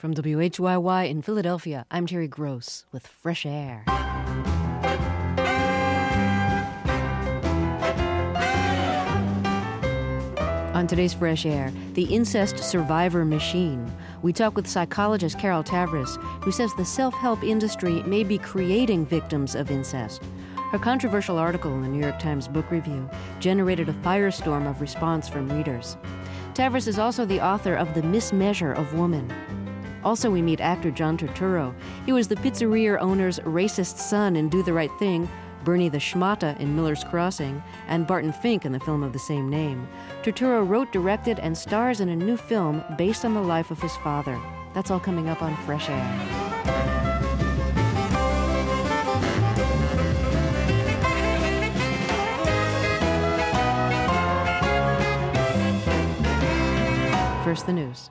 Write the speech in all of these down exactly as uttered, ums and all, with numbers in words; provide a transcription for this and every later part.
From W H Y Y in Philadelphia, I'm Terry Gross with Fresh Air. On today's Fresh Air, the incest survivor machine. We talk with psychologist Carol Tavris, who says the self-help industry may be creating victims of incest. Her controversial article in the New York Times Book Review generated a firestorm of response from readers. Tavris is also the author of The Mismeasure of Woman. Also, we meet actor John Turturro. He was the pizzeria owner's racist son in Do the Right Thing, Bernie the Schmata in Miller's Crossing, and Barton Fink in the film of the same name. Turturro wrote, directed, and stars in a new film based on the life of his father. That's all coming up on Fresh Air. First, the news.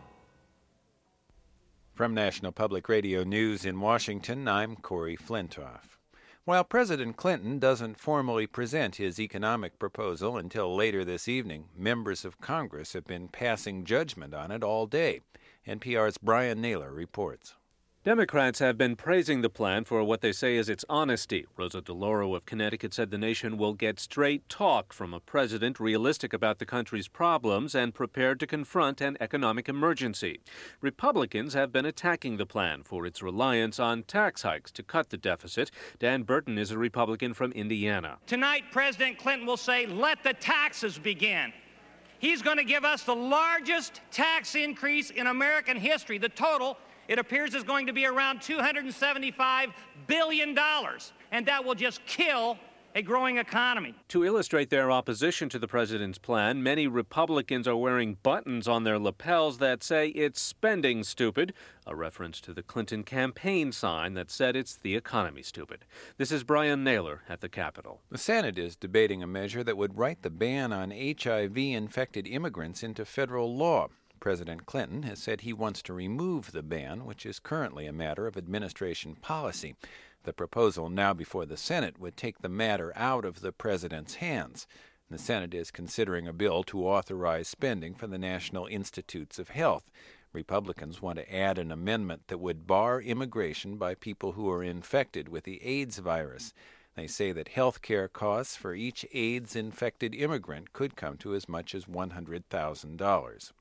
From National Public Radio News in Washington, I'm Corey Flintoff. While President Clinton doesn't formally present his economic proposal until later this evening, members of Congress have been passing judgment on it all day. N P R's Brian Naylor reports. Democrats have been praising the plan for what they say is its honesty. Rosa DeLauro of Connecticut said the nation will get straight talk from a president realistic about the country's problems and prepared to confront an economic emergency. Republicans have been attacking the plan for its reliance on tax hikes to cut the deficit. Dan Burton is a Republican from Indiana. Tonight, President Clinton will say, let the taxes begin. He's going to give us the largest tax increase in American history. The total, it appears, is going to be around two hundred seventy-five billion dollars, and that will just kill a growing economy. To illustrate their opposition to the president's plan, many Republicans are wearing buttons on their lapels that say it's spending stupid, a reference to the Clinton campaign sign that said it's the economy stupid. This is Brian Naylor at the Capitol. The Senate is debating a measure that would write the ban on H I V-infected immigrants into federal law. President Clinton has said he wants to remove the ban, which is currently a matter of administration policy. The proposal now before the Senate would take the matter out of the president's hands. The Senate is considering a bill to authorize spending for the National Institutes of Health. Republicans want to add an amendment that would bar immigration by people who are infected with the AIDS virus. They say that health care costs for each AIDS-infected immigrant could come to as much as one hundred thousand dollars.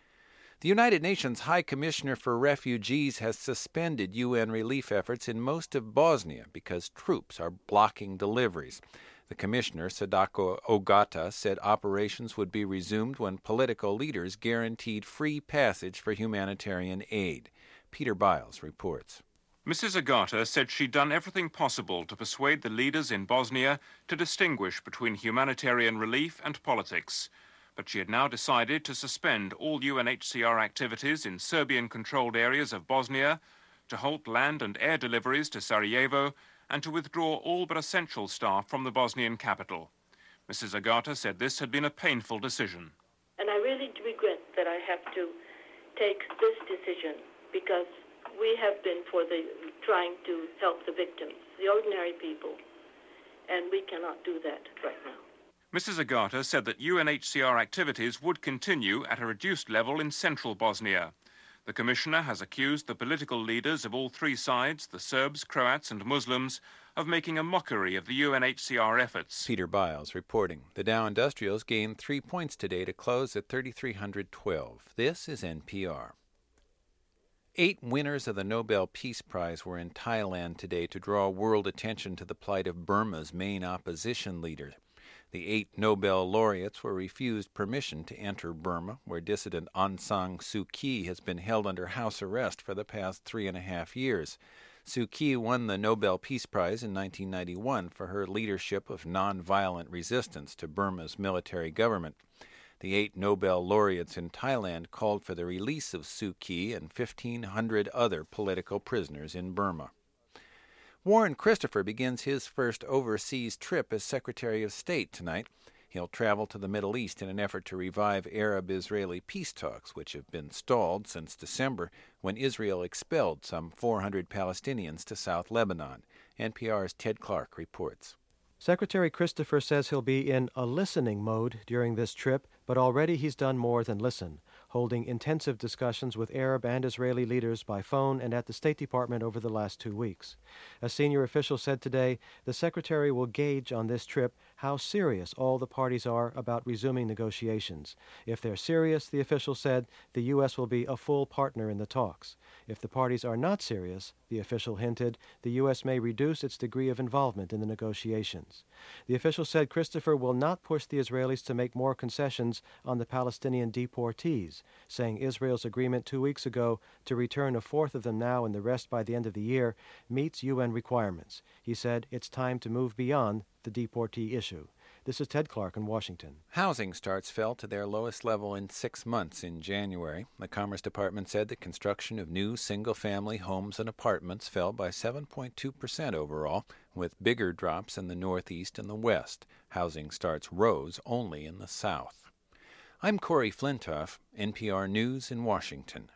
The United Nations High Commissioner for Refugees has suspended U N relief efforts in most of Bosnia because troops are blocking deliveries. The commissioner, Sadako Ogata, said operations would be resumed when political leaders guaranteed free passage for humanitarian aid. Peter Biles reports. Missus Ogata said she'd done everything possible to persuade the leaders in Bosnia to distinguish between humanitarian relief and politics. But she had now decided to suspend all U N H C R activities in Serbian-controlled areas of Bosnia, to halt land and air deliveries to Sarajevo, and to withdraw all but essential staff from the Bosnian capital. Missus Ogata said this had been a painful decision. And I really regret that I have to take this decision because we have been for the trying to help the victims, the ordinary people, and we cannot do that right now. Missus Ogata said that U N H C R activities would continue at a reduced level in central Bosnia. The commissioner has accused the political leaders of all three sides, the Serbs, Croats and Muslims, of making a mockery of the U N H C R efforts. Peter Biles reporting. The Dow Industrials gained three points today to close at three thousand three hundred twelve. This is N P R. Eight winners of the Nobel Peace Prize were in Thailand today to draw world attention to the plight of Burma's main opposition leader. The eight Nobel laureates were refused permission to enter Burma, where dissident Aung San Suu Kyi has been held under house arrest for the past three and a half years. Suu Kyi won the Nobel Peace Prize in nineteen ninety-one for her leadership of nonviolent resistance to Burma's military government. The eight Nobel laureates in Thailand called for the release of Suu Kyi and fifteen hundred other political prisoners in Burma. Warren Christopher begins his first overseas trip as Secretary of State tonight. He'll travel to the Middle East in an effort to revive Arab-Israeli peace talks, which have been stalled since December when Israel expelled some four hundred Palestinians to South Lebanon. N P R's Ted Clark reports. Secretary Christopher says he'll be in a listening mode during this trip, but already he's done more than listen. holding intensive discussions with Arab and Israeli leaders by phone and at the State Department over the last two weeks. A senior official said today the Secretary will gauge on this trip how serious all the parties are about resuming negotiations. If they're serious, the official said, the U S will be a full partner in the talks. If the parties are not serious, the official hinted, the U S may reduce its degree of involvement in the negotiations. The official said Christopher will not push the Israelis to make more concessions on the Palestinian deportees, saying Israel's agreement two weeks ago to return a fourth of them now and the rest by the end of the year meets U N requirements. He said it's time to move beyond the deportee issue. This is Ted Clark in Washington. Housing starts fell to their lowest level in six months in January. The Commerce Department said the construction of new single-family homes and apartments fell by seven point two percent overall, with bigger drops in the Northeast and the West. Housing starts rose only in the South. I'm Corey Flintoff, N P R News in Washington.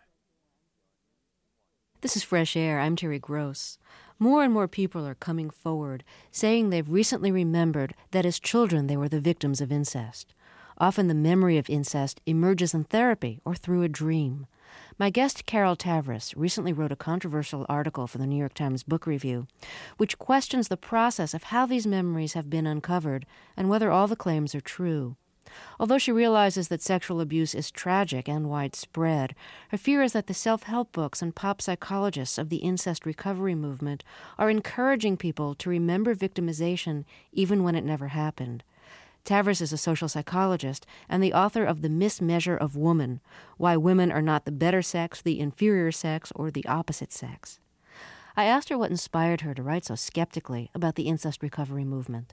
This is Fresh Air. I'm Terry Gross. More and more people are coming forward, saying they've recently remembered that as children they were the victims of incest. Often the memory of incest emerges in therapy or through a dream. My guest, Carol Tavris, recently wrote a controversial article for the New York Times Book Review, which questions the process of how these memories have been uncovered and whether all the claims are true. Although she realizes that sexual abuse is tragic and widespread, her fear is that the self-help books and pop psychologists of the incest recovery movement are encouraging people to remember victimization even when it never happened. Tavris is a social psychologist and the author of The Mismeasure of Woman, Why Women Are Not the Better Sex, the Inferior Sex, or the Opposite Sex. I asked her what inspired her to write so skeptically about the incest recovery movement.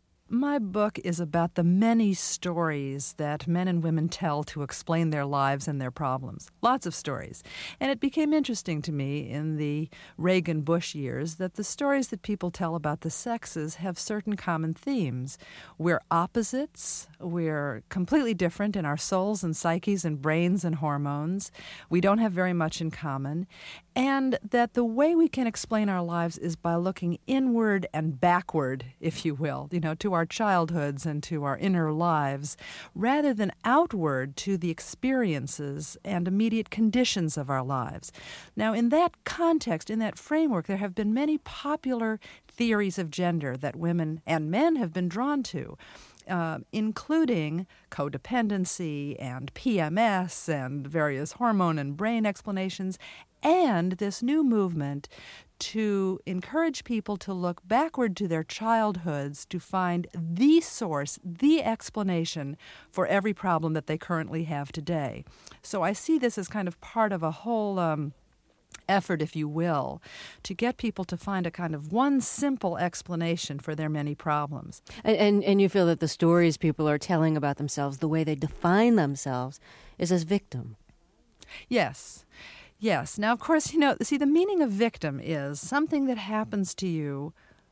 My book is about the many stories that men and women tell to explain their lives and their problems. Lots of stories. And it became interesting to me in the Reagan-Bush years that the stories that people tell about the sexes have certain common themes. We're opposites. We're completely different in our souls and psyches and brains and hormones. We don't have very much in common. And that the way we can explain our lives is by looking inward and backward, if you will, you know, to our childhoods and to our inner lives, rather than outward to the experiences and immediate conditions of our lives. Now, in that context, in that framework, there have been many popular theories of gender that women and men have been drawn to. Uh, including codependency and P M S and various hormone and brain explanations, and this new movement to encourage people to look backward to their childhoods to find the source, the explanation for every problem that they currently have today. So I see this as kind of part of a whole um, effort, if you will, to get people to find a kind of one simple explanation for their many problems. And, and and you feel that the stories people are telling about themselves, the way they define themselves, is as victim. Yes. Yes. Now, of course, you know, see, the meaning of victim is something that happens to you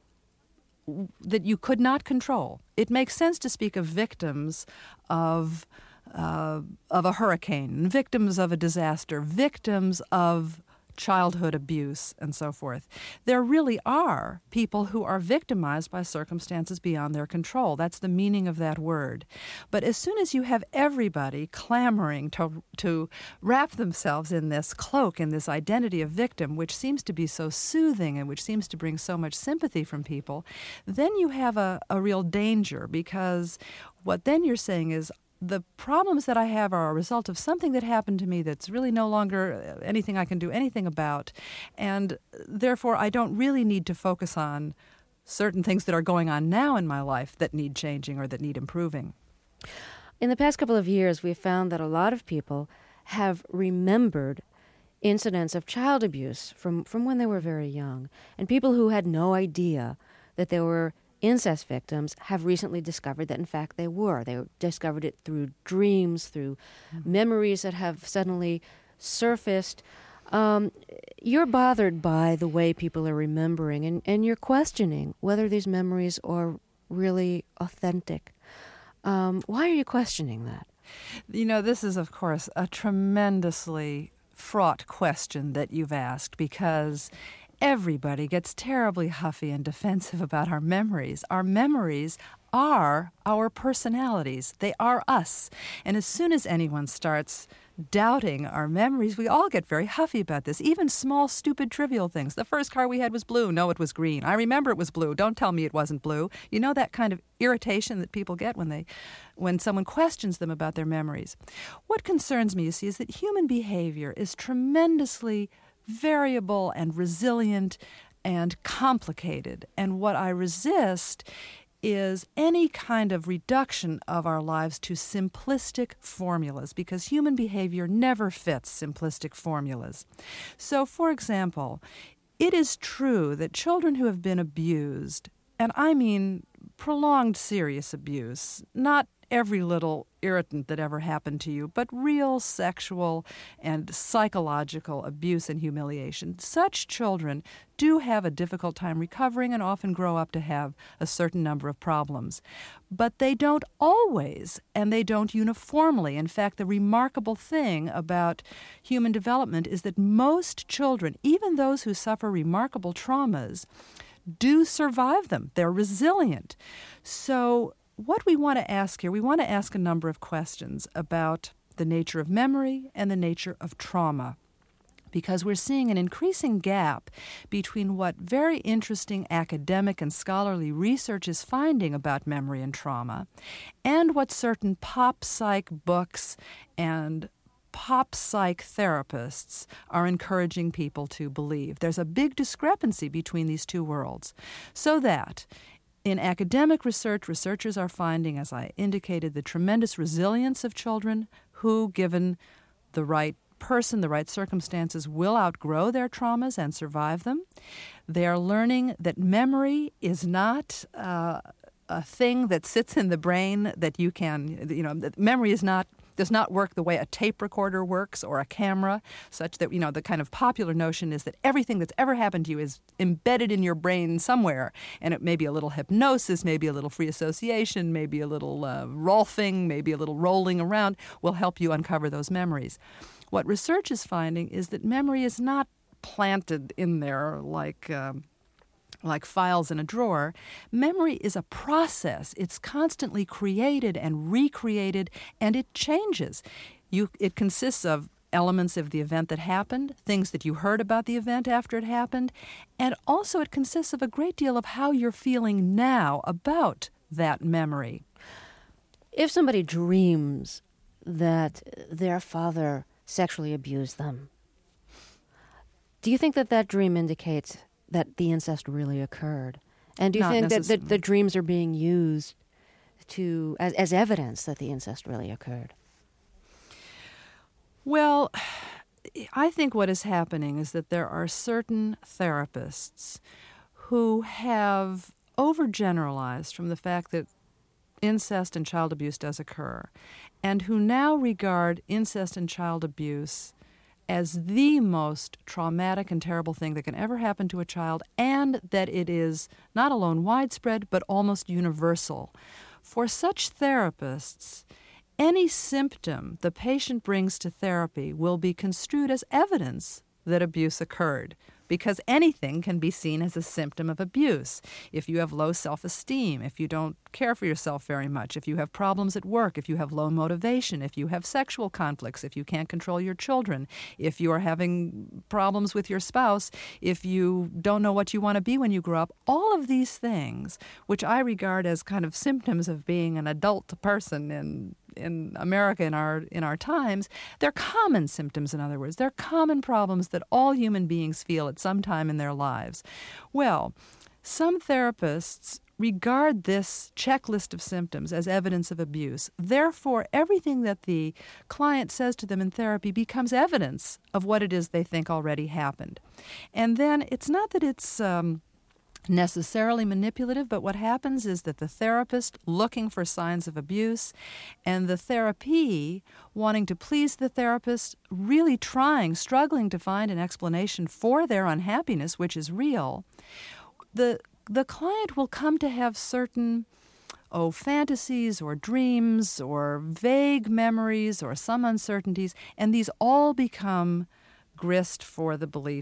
that you could not control. It makes sense to speak of victims of uh, of a hurricane, victims of a disaster, victims of childhood abuse, and so forth. There really are people who are victimized by circumstances beyond their control. That's the meaning of that word. But as soon as you have everybody clamoring to, to wrap themselves in this cloak, in this identity of victim, which seems to be so soothing and which seems to bring so much sympathy from people, then you have a, a real danger, because what then you're saying is, the problems that I have are a result of something that happened to me that's really no longer anything I can do anything about. And therefore, I don't really need to focus on certain things that are going on now in my life that need changing or that need improving. In the past couple of years, we've found that a lot of people have remembered incidents of child abuse from, from when they were very young. And people who had no idea that they were incest victims have recently discovered that, in fact, they were. They discovered it through dreams, through mm-hmm. memories that have suddenly surfaced. Um, you're bothered by the way people are remembering, and, and you're questioning whether these memories are really authentic. Um, why are you questioning that? You know, this is, of course, a tremendously fraught question that you've asked, because everybody gets terribly huffy and defensive about our memories. Our memories are our personalities. They are us. And as soon as anyone starts doubting our memories. We all get very huffy about this, even small, stupid, trivial things. The first car we had was blue. No, it was green. I remember it was blue. Don't tell me it wasn't blue. You know that kind of irritation that people get when they, when someone questions them about their memories. What concerns me, you see, is that human behavior is tremendously variable and resilient and complicated. And what I resist is any kind of reduction of our lives to simplistic formulas, because human behavior never fits simplistic formulas. So, for example, it is true that children who have been abused, and I mean prolonged serious abuse, not every little irritant that ever happened to you, but real sexual and psychological abuse and humiliation. Such children do have a difficult time recovering and often grow up to have a certain number of problems. But they don't always, and they don't uniformly. In fact, the remarkable thing about human development is that most children, even those who suffer remarkable traumas, do survive them. They're resilient. So what we want to ask here, we want to ask a number of questions about the nature of memory and the nature of trauma, because we're seeing an increasing gap between what very interesting academic and scholarly research is finding about memory and trauma and what certain pop psych books and pop psych therapists are encouraging people to believe. There's a big discrepancy between these two worlds, so that in academic research, researchers are finding, as I indicated, the tremendous resilience of children who, given the right person, the right circumstances, will outgrow their traumas and survive them. They are learning that memory is not uh, a thing that sits in the brain that you can, you know, that memory is not does not work the way a tape recorder works or a camera, such that, you know, the kind of popular notion is that everything that's ever happened to you is embedded in your brain somewhere, and it may be a little hypnosis, maybe a little free association, maybe a little uh, rolfing, maybe a little rolling around will help you uncover those memories. What research is finding is that memory is not planted in there like um, like files in a drawer. Memory is a process. It's constantly created and recreated, and it changes. You, it consists of elements of the event that happened, things that you heard about the event after it happened, and also it consists of a great deal of how you're feeling now about that memory. If somebody dreams that their father sexually abused them, do you think that that dream indicates that the incest really occurred? And do you Not think that, necess- that the dreams are being used to as, as evidence that the incest really occurred? Well, I think what is happening is that there are certain therapists who have overgeneralized from the fact that incest and child abuse does occur, and who now regard incest and child abuse as the most traumatic and terrible thing that can ever happen to a child, and that it is not alone widespread, but almost universal. For such therapists, any symptom the patient brings to therapy will be construed as evidence that abuse occurred, because anything can be seen as a symptom of abuse. If you have low self-esteem, if you don't care for yourself very much, if you have problems at work, if you have low motivation, if you have sexual conflicts, if you can't control your children, if you are having problems with your spouse, if you don't know what you want to be when you grow up, all of these things, which I regard as kind of symptoms of being an adult person in in America in our in our times, they're common symptoms, in other words. They're common problems that all human beings feel at some time in their lives. Well, some therapists regard this checklist of symptoms as evidence of abuse. Therefore, everything that the client says to them in therapy becomes evidence of what it is they think already happened. And then it's not that it's Um, necessarily manipulative, but what happens is that the therapist looking for signs of abuse and the therapy wanting to please the therapist, really trying, struggling to find an explanation for their unhappiness, which is real, the the client will come to have certain oh, fantasies or dreams or vague memories or some uncertainties, and these all become grist for the belief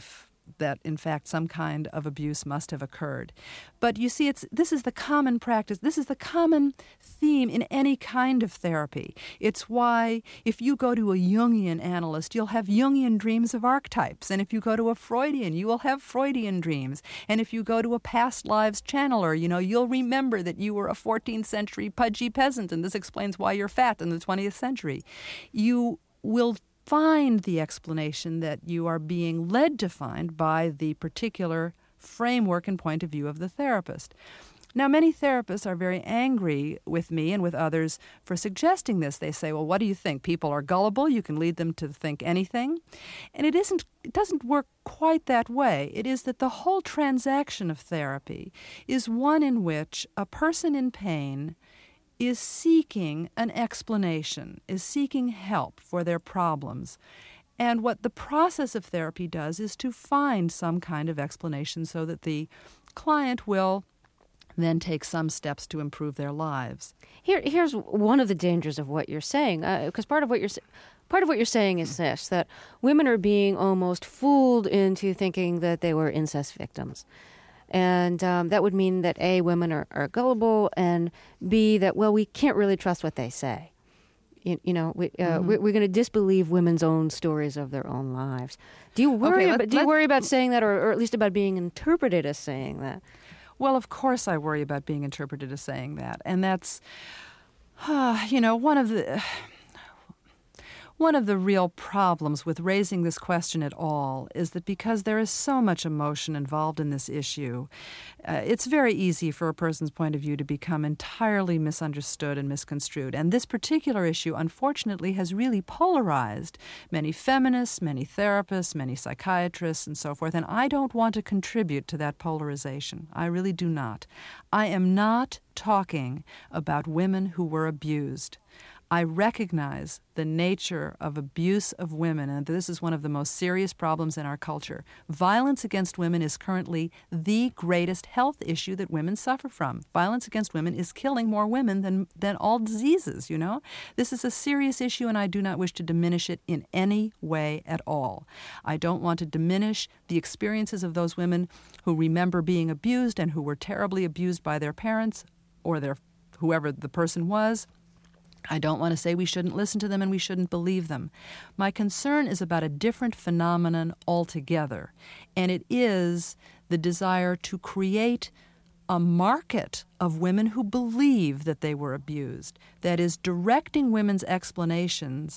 that in fact some kind of abuse must have occurred. But you see, it's this is the common practice. This is the common theme in any kind of therapy. It's why if you go to a Jungian analyst, you'll have Jungian dreams of archetypes. And if you go to a Freudian, you will have Freudian dreams. And if you go to a past lives channeler, you know, you'll remember that you were a fourteenth century pudgy peasant, and this explains why you're fat in the twentieth century. You will find the explanation that you are being led to find by the particular framework and point of view of the therapist. Now, many therapists are very angry with me and with others for suggesting this. They say, well, what do you think? People are gullible. You can lead them to think anything. And it isn't. It doesn't work quite that way. It is that the whole transaction of therapy is one in which a person in pain is seeking an explanation, is seeking help for their problems. And what the process of therapy does is to find some kind of explanation so that the client will then take some steps to improve their lives. Here, here's one of the dangers of what you're saying, because uh, part of what you're part of what you're saying is this: that women are being almost fooled into thinking that they were incest victims. And um, that would mean that A, women are, are gullible, and B, that, well, we can't really trust what they say. You, you know, we, uh, mm-hmm. we're, we're going to disbelieve women's own stories of their own lives. Do you worry, okay, about, let, do you worry about saying that, or, or at least about being interpreted as saying that? Well, of course I worry about being interpreted as saying that. And that's, uh, you know, one of the... One of the real problems with raising this question at all is that because there is so much emotion involved in this issue, uh, it's very easy for a person's point of view to become entirely misunderstood and misconstrued. And this particular issue, unfortunately, has really polarized many feminists, many therapists, many psychiatrists, and so forth. And I don't want to contribute to that polarization. I really do not. I am not talking about women who were abused. I recognize the nature of abuse of women, and this is one of the most serious problems in our culture. Violence against women is currently the greatest health issue that women suffer from. Violence against women is killing more women than, than all diseases, you know? This is a serious issue, and I do not wish to diminish it in any way at all. I don't want to diminish the experiences of those women who remember being abused and who were terribly abused by their parents or their whoever the person was. I don't want to say we shouldn't listen to them and we shouldn't believe them. My concern is about a different phenomenon altogether, and it is the desire to create a market of women who believe that they were abused, that is, directing women's explanations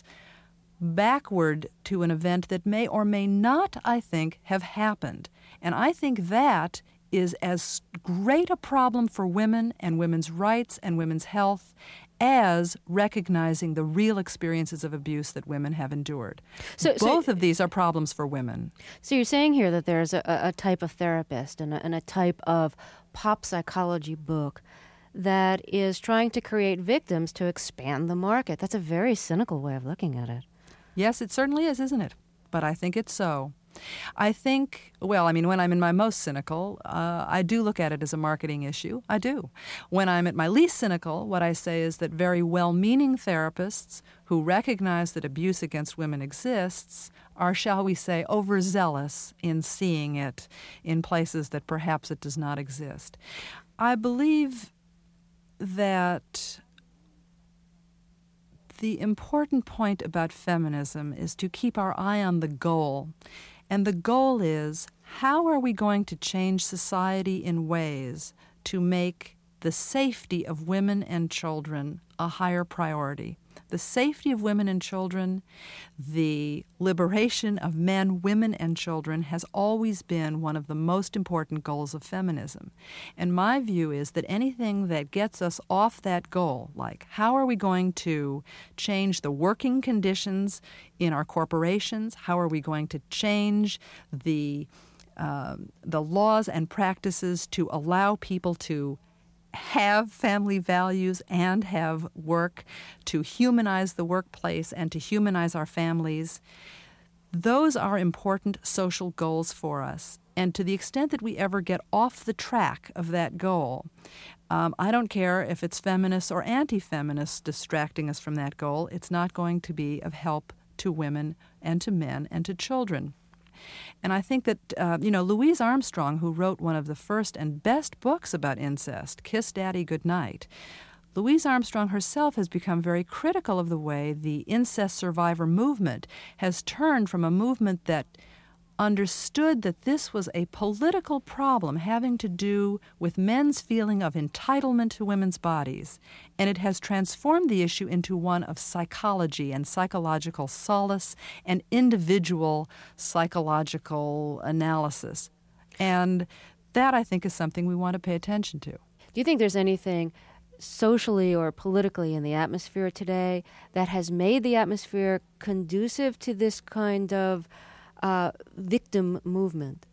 backward to an event that may or may not, I think, have happened. And I think that is as great a problem for women and women's rights and women's health as recognizing the real experiences of abuse that women have endured. So, Both so, of these are problems for women. So you're saying here that there's a, a type of therapist and a, and a type of pop psychology book that is trying to create victims to expand the market. That's a very cynical way of looking at it. Yes, it certainly is, isn't it? But I think it's so. I think, well, I mean, when I'm in my most cynical, uh, I do look at it as a marketing issue. I do. When I'm at my least cynical, what I say is that very well-meaning therapists who recognize that abuse against women exists are, shall we say, overzealous in seeing it in places that perhaps it does not exist. I believe that the important point about feminism is to keep our eye on the goal. And the goal is, how are we going to change society in ways to make the safety of women and children a higher priority? The safety of women and children, the liberation of men, women, and children has always been one of the most important goals of feminism. And my view is that anything that gets us off that goal, like how are we going to change the working conditions in our corporations, how are we going to change the um, the laws and practices to allow people to have family values and have work, to humanize the workplace and to humanize our families. Those are important social goals for us. And to the extent that we ever get off the track of that goal, um, I don't care if it's feminists or anti-feminists distracting us from that goal, it's not going to be of help to women and to men and to children. And I think that, uh, you know, Louise Armstrong, who wrote one of the first and best books about incest, Kiss Daddy Goodnight, Louise Armstrong herself has become very critical of the way the incest survivor movement has turned from a movement that understood that this was a political problem having to do with men's feeling of entitlement to women's bodies, and it has transformed the issue into one of psychology and psychological solace and individual psychological analysis. And that, I think, is something we want to pay attention to. Do you think there's anything socially or politically in the atmosphere today that has made the atmosphere conducive to this kind of Uh, victim movement?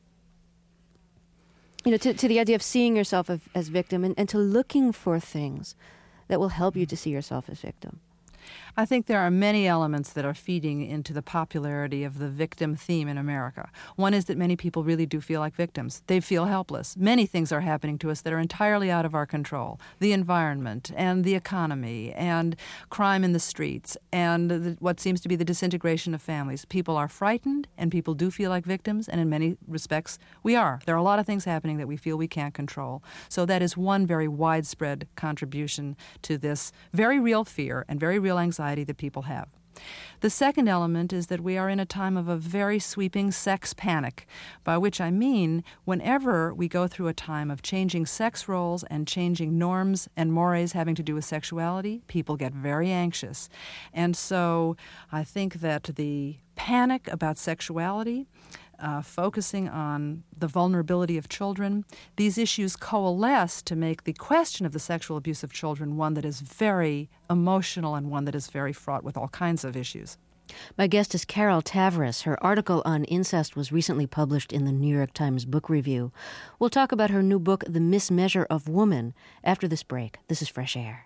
You know, to, to the idea of seeing yourself as, as victim and, and to looking for things that will help you to see yourself as victim. I think there are many elements that are feeding into the popularity of the victim theme in America. One is that many people really do feel like victims. They feel helpless. Many things are happening to us that are entirely out of our control. The environment and the economy and crime in the streets and the, what seems to be the disintegration of families. People are frightened and people do feel like victims, and in many respects we are. There are a lot of things happening that we feel we can't control. So that is one very widespread contribution to this very real fear and very real anxiety that people have. The second element is that we are in a time of a very sweeping sex panic, by which I mean whenever we go through a time of changing sex roles and changing norms and mores having to do with sexuality, people get very anxious. And so I think that the panic about sexuality, Uh, focusing on the vulnerability of children, these issues coalesce to make the question of the sexual abuse of children one that is very emotional and one that is very fraught with all kinds of issues. My guest is Carol Tavris. Her article on incest was recently published in the New York Times Book Review. We'll talk about her new book, The Mismeasure of Woman, after this break. This is Fresh Air.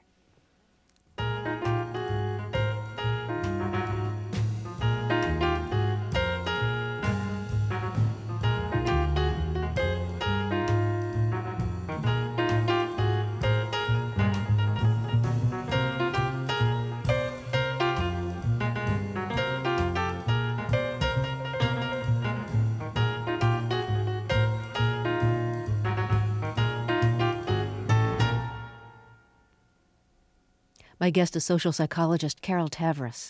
My guest is social psychologist Carol Tavris.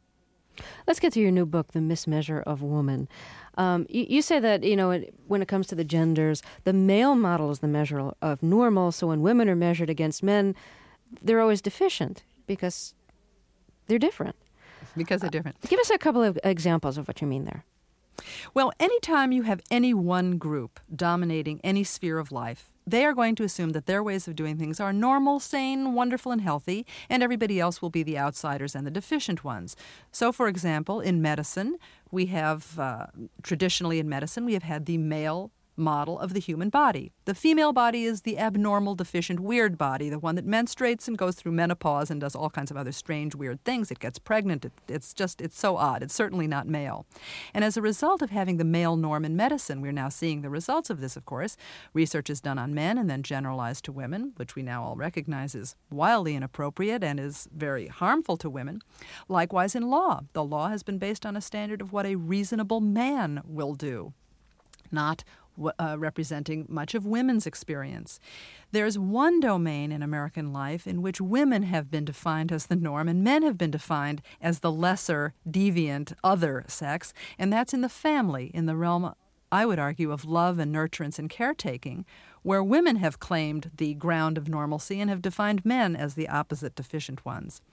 Let's get to your new book, The Mismeasure of Woman. Um, you, you say that, you know, it, when it comes to the genders, the male model is the measure of normal, so when women are measured against men, they're always deficient because they're different. Because they're different. Uh, give us a couple of examples of what you mean there. Well, anytime you have any one group dominating any sphere of life, they are going to assume that their ways of doing things are normal, sane, wonderful, and healthy, and everybody else will be the outsiders and the deficient ones. So, for example, in medicine, we have, uh, traditionally in medicine, we have had the male model of the human body. The female body is the abnormal, deficient, weird body, the one that menstruates and goes through menopause and does all kinds of other strange, weird things. It gets pregnant. It, it's just, it's so odd. It's certainly not male. And as a result of having the male norm in medicine, we're now seeing the results of this, of course. Research is done on men and then generalized to women, which we now all recognize is wildly inappropriate and is very harmful to women. Likewise in law. The law has been based on a standard of what a reasonable man will do, not Uh, representing much of women's experience. There's one domain in American life in which women have been defined as the norm and men have been defined as the lesser, deviant, other sex, and that's in the family, in the realm, I would argue, of love and nurturance and caretaking, where women have claimed the ground of normalcy and have defined men as the opposite, deficient ones.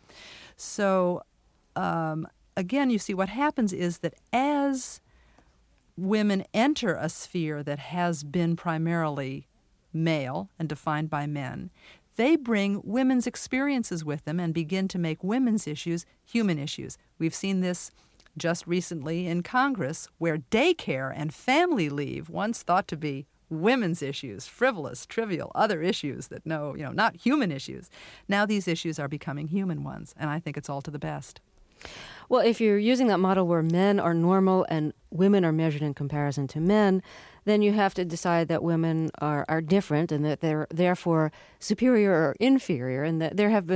So, um, again, you see, what happens is that as women enter a sphere that has been primarily male and defined by men, they bring women's experiences with them and begin to make women's issues human issues. We've seen this just recently in Congress, where daycare and family leave, once thought to be women's issues, frivolous, trivial, other issues that no, you know, not human issues. Now these issues are becoming human ones, and I think it's all to the best. Well, if you're using that model where men are normal and women are measured in comparison to men, then you have to decide that women are, are different and that they're therefore superior or inferior, and that there have been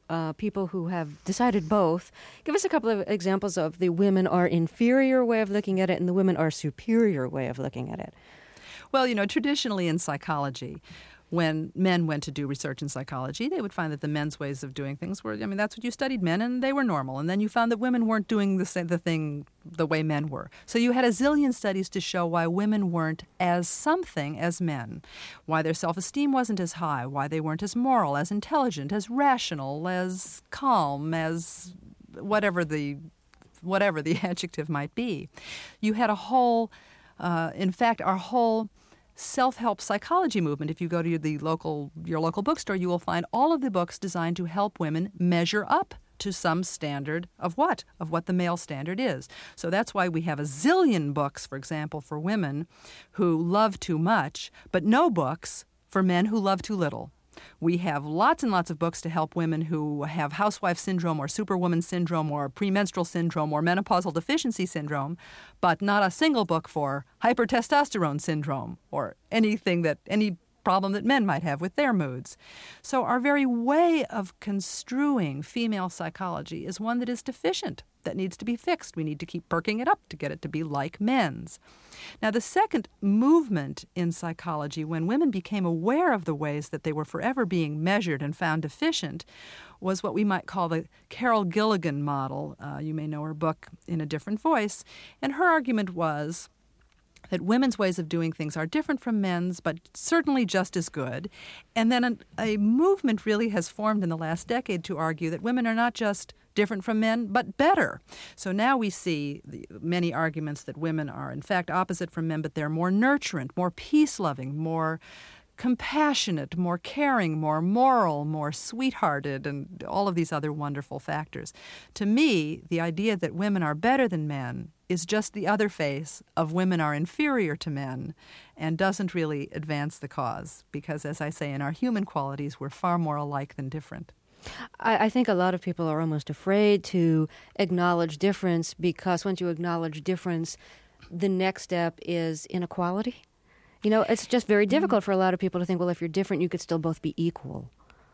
uh, people who have decided both. Give us a couple of examples of the women are inferior way of looking at it and the women are superior way of looking at it. Well, you know, traditionally in psychology, when men went to do research in psychology, they would find that the men's ways of doing things were, I mean, that's what you studied, men, and they were normal. And then you found that women weren't doing the same, the thing the way men were. So you had a zillion studies to show why women weren't as something as men, why their self-esteem wasn't as high, why they weren't as moral, as intelligent, as rational, as calm, as whatever the whatever the adjective might be. You had a whole, uh, in fact, our whole self-help psychology movement. If you go to the local your local bookstore, you will find all of the books designed to help women measure up to some standard of what? Of what the male standard is. So that's why we have a zillion books, for example, for women who love too much, but no books for men who love too little. We have lots and lots of books to help women who have housewife syndrome or superwoman syndrome or premenstrual syndrome or menopausal deficiency syndrome, but not a single book for hypertestosterone syndrome or anything that any problem that men might have with their moods. So our very way of construing female psychology is one that is deficient, that needs to be fixed. We need to keep perking it up to get it to be like men's. Now, the second movement in psychology, when women became aware of the ways that they were forever being measured and found deficient, was what we might call the Carol Gilligan model. Uh, you may know her book In a Different Voice. And her argument was that women's ways of doing things are different from men's, but certainly just as good. And then a, a movement really has formed in the last decade to argue that women are not just different from men, but better. So now we see the, many arguments that women are, in fact, opposite from men, but they're more nurturant, more peace-loving, more compassionate, more caring, more moral, more sweethearted, and all of these other wonderful factors. To me, the idea that women are better than men is just the other face of women are inferior to men and doesn't really advance the cause because, as I say, in our human qualities, we're far more alike than different. I, I think a lot of people are almost afraid to acknowledge difference because once you acknowledge difference, the next step is inequality. You know, it's just very difficult for a lot of people to think, well, if you're different, you could still both be equal.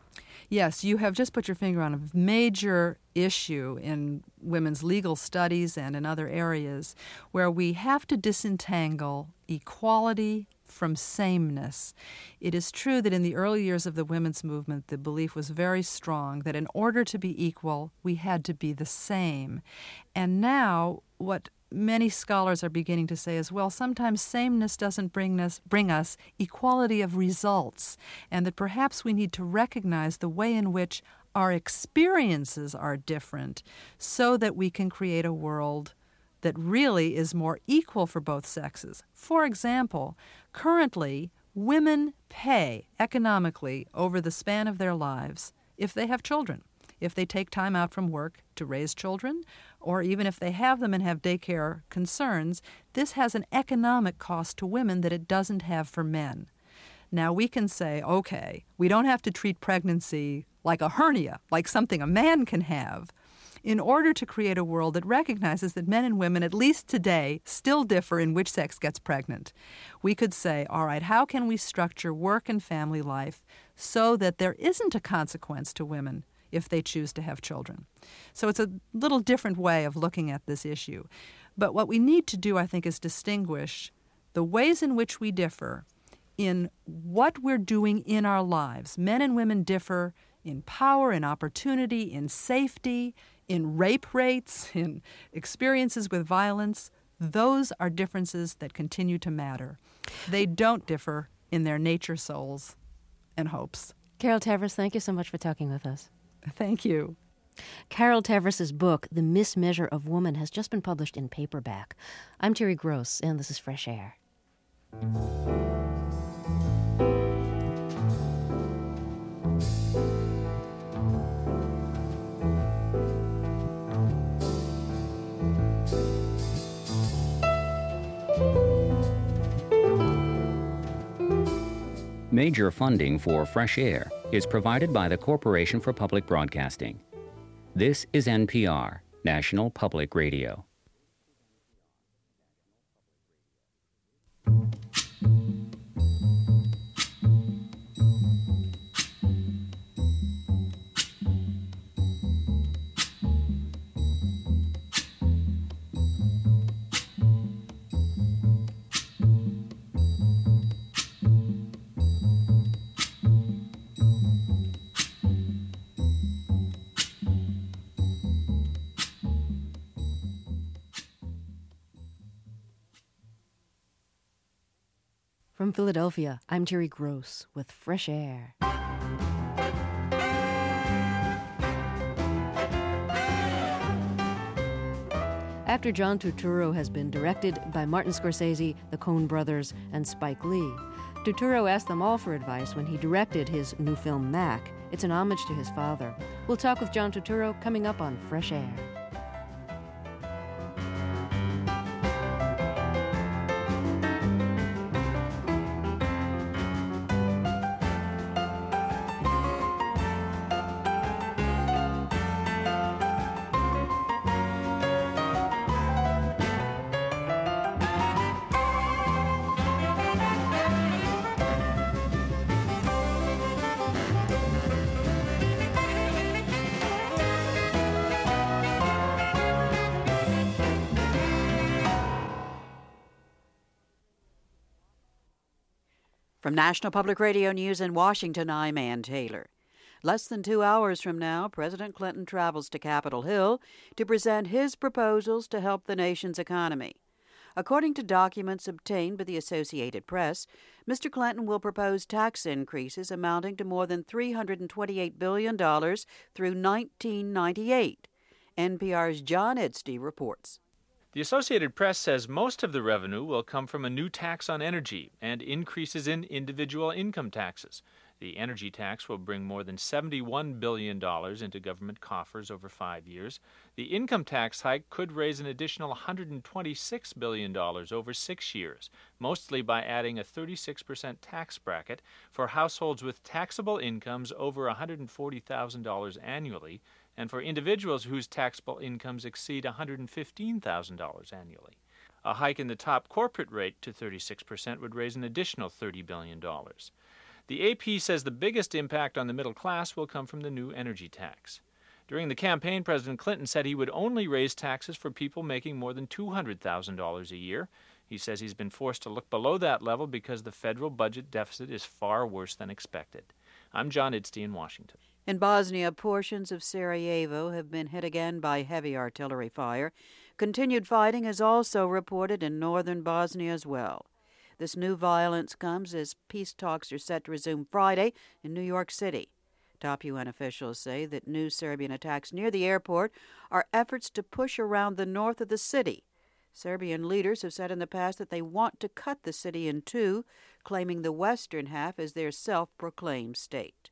Yes, you have just put your finger on a major issue in women's legal studies and in other areas where we have to disentangle equality from sameness. It is true that in the early years of the women's movement, the belief was very strong that in order to be equal, we had to be the same. And now what many scholars are beginning to say is, well, sometimes sameness doesn't bring us, bring us equality of results, and that perhaps we need to recognize the way in which our experiences are different so that we can create a world that really is more equal for both sexes. For example, currently, women pay economically over the span of their lives if they have children, if they take time out from work to raise children, or even if they have them and have daycare concerns. This has an economic cost to women that it doesn't have for men. Now, we can say, okay, we don't have to treat pregnancy like a hernia, like something a man can have, in order to create a world that recognizes that men and women, at least today, still differ in which sex gets pregnant. We could say, all right, how can we structure work and family life so that there isn't a consequence to women if they choose to have children? So it's a little different way of looking at this issue. But what we need to do, I think, is distinguish the ways in which we differ in what we're doing in our lives. Men and women differ in power, in opportunity, in safety, in rape rates, in experiences with violence. Those are differences that continue to matter. They don't differ in their nature, souls, and hopes. Carol Tavris, thank you so much for talking with us. Thank you. Carol Tavris' book, The Mismeasure of Woman, has just been published in paperback. I'm Terry Gross, and this is Fresh Air. Major funding for Fresh Air is provided by the Corporation for Public Broadcasting. This is N P R, National Public Radio. From Philadelphia, I'm Terry Gross with Fresh Air. Actor John Turturro has been directed by Martin Scorsese, the Coen brothers, and Spike Lee. Turturro asked them all for advice when he directed his new film, Mac. It's an homage to his father. We'll talk with John Turturro coming up on Fresh Air. From National Public Radio News in Washington, I'm Ann Taylor. Less than two hours from now, President Clinton travels to Capitol Hill to present his proposals to help the nation's economy. According to documents obtained by the Associated Press, Mister Clinton will propose tax increases amounting to more than three hundred twenty-eight billion dollars through nineteen ninety-eight. N P R's John Edstey reports. The Associated Press says most of the revenue will come from a new tax on energy and increases in individual income taxes. The energy tax will bring more than seventy-one billion dollars into government coffers over five years. The income tax hike could raise an additional one hundred twenty-six billion dollars over six years, mostly by adding a thirty-six percent tax bracket for households with taxable incomes over one hundred forty thousand dollars annually, and for individuals whose taxable incomes exceed one hundred fifteen thousand dollars annually. A hike in the top corporate rate to thirty-six percent would raise an additional thirty billion dollars. The A P says the biggest impact on the middle class will come from the new energy tax. During the campaign, President Clinton said he would only raise taxes for people making more than two hundred thousand dollars a year. He says he's been forced to look below that level because the federal budget deficit is far worse than expected. I'm John Edstey in Washington. In Bosnia, portions of Sarajevo have been hit again by heavy artillery fire. Continued fighting is also reported in northern Bosnia as well. This new violence comes as peace talks are set to resume Friday in New York City. Top U N officials say that new Serbian attacks near the airport are efforts to push around the north of the city. Serbian leaders have said in the past that they want to cut the city in two, claiming the western half as their self-proclaimed state.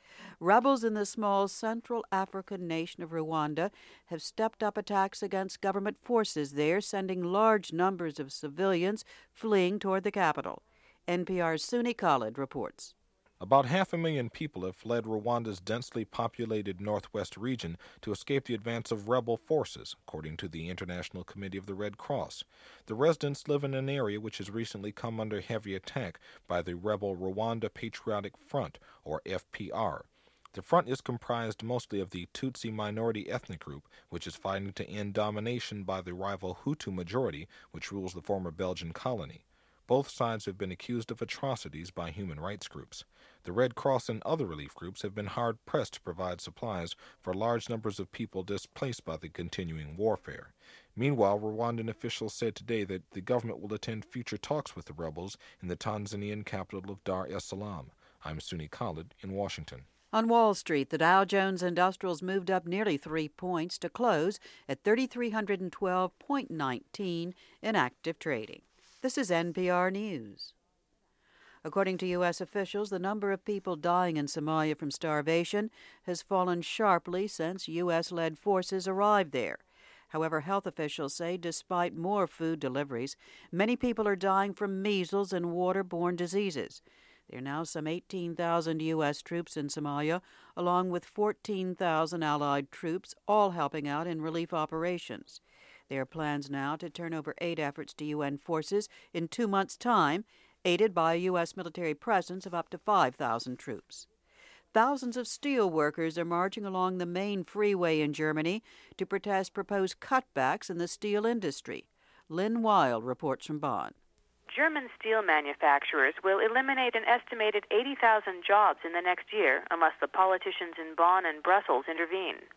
Rebels in the small Central African nation of Rwanda have stepped up attacks against government forces there, sending large numbers of civilians fleeing toward the capital. N P R's Suni Khalid reports. About half a million people have fled Rwanda's densely populated northwest region to escape the advance of rebel forces, according to the International Committee of the Red Cross. The residents live in an area which has recently come under heavy attack by the rebel Rwanda Patriotic Front, or F P R. The front is comprised mostly of the Tutsi minority ethnic group, which is fighting to end domination by the rival Hutu majority, which rules the former Belgian colony. Both sides have been accused of atrocities by human rights groups. The Red Cross and other relief groups have been hard-pressed to provide supplies for large numbers of people displaced by the continuing warfare. Meanwhile, Rwandan officials said today that the government will attend future talks with the rebels in the Tanzanian capital of Dar es Salaam. I'm Suni Khalid in Washington. On Wall Street, the Dow Jones Industrials moved up nearly three points to close at three thousand three hundred twelve point one nine in active trading. This is N P R News. According to U S officials, the number of people dying in Somalia from starvation has fallen sharply since U S-led forces arrived there. However, health officials say despite more food deliveries, many people are dying from measles and waterborne diseases. There are now some eighteen thousand U S troops in Somalia, along with fourteen thousand allied troops, all helping out in relief operations. There are plans now to turn over aid efforts to U N forces in two months' time, aided by a U S military presence of up to five thousand troops. Thousands of steel workers are marching along the main freeway in Germany to protest proposed cutbacks in the steel industry. Lynn Wild reports from Bonn. German steel manufacturers will eliminate an estimated eighty thousand jobs in the next year unless the politicians in Bonn and Brussels intervene.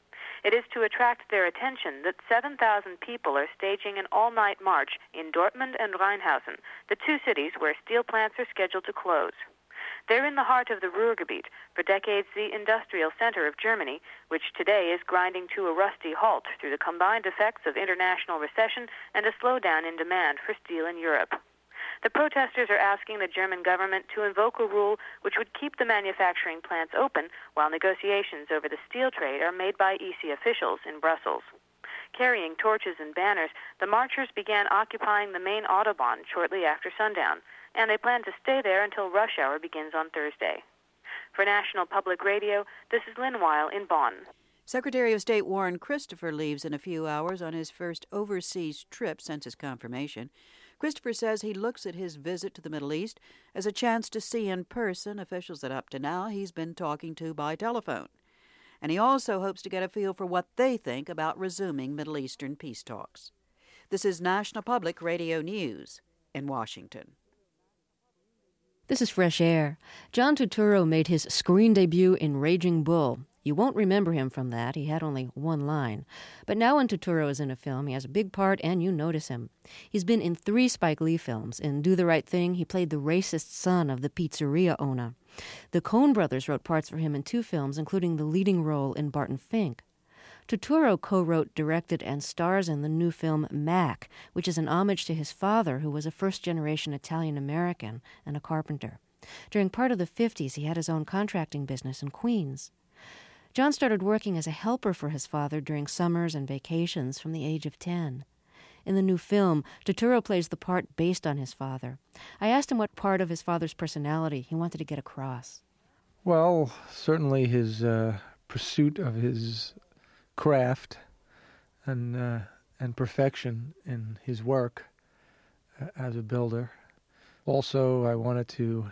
It is to attract their attention that seven thousand people are staging an all-night march in Dortmund and Rheinhausen, the two cities where steel plants are scheduled to close. They're in the heart of the Ruhrgebiet, for decades the industrial center of Germany, which today is grinding to a rusty halt through the combined effects of international recession and a slowdown in demand for steel in Europe. The protesters are asking the German government to invoke a rule which would keep the manufacturing plants open while negotiations over the steel trade are made by E C officials in Brussels. Carrying torches and banners, the marchers began occupying the main Autobahn shortly after sundown, and they plan to stay there until rush hour begins on Thursday. For National Public Radio, this is Lynn Weil in Bonn. Secretary of State Warren Christopher leaves in a few hours on his first overseas trip since his confirmation. Christopher says he looks at his visit to the Middle East as a chance to see in person officials that up to now he's been talking to by telephone. And he also hopes to get a feel for what they think about resuming Middle Eastern peace talks. This is National Public Radio News in Washington. This is Fresh Air. John Turturro made his screen debut in Raging Bull. You won't remember him from that. He had only one line. But now when Turturro is in a film, he has a big part and you notice him. He's been in three Spike Lee films. In Do the Right Thing, he played the racist son of the pizzeria owner. The Coen brothers wrote parts for him in two films, including the leading role in Barton Fink. Turturro co-wrote, directed, and stars in the new film Mac, which is an homage to his father, who was a first-generation Italian-American and a carpenter. During part of the fifties, he had his own contracting business in Queens. John started working as a helper for his father during summers and vacations from the age of ten. In the new film, Turturro plays the part based on his father. I asked him what part of his father's personality he wanted to get across. Well, certainly his uh, pursuit of his craft and uh, and perfection in his work uh, as a builder. Also, I wanted to,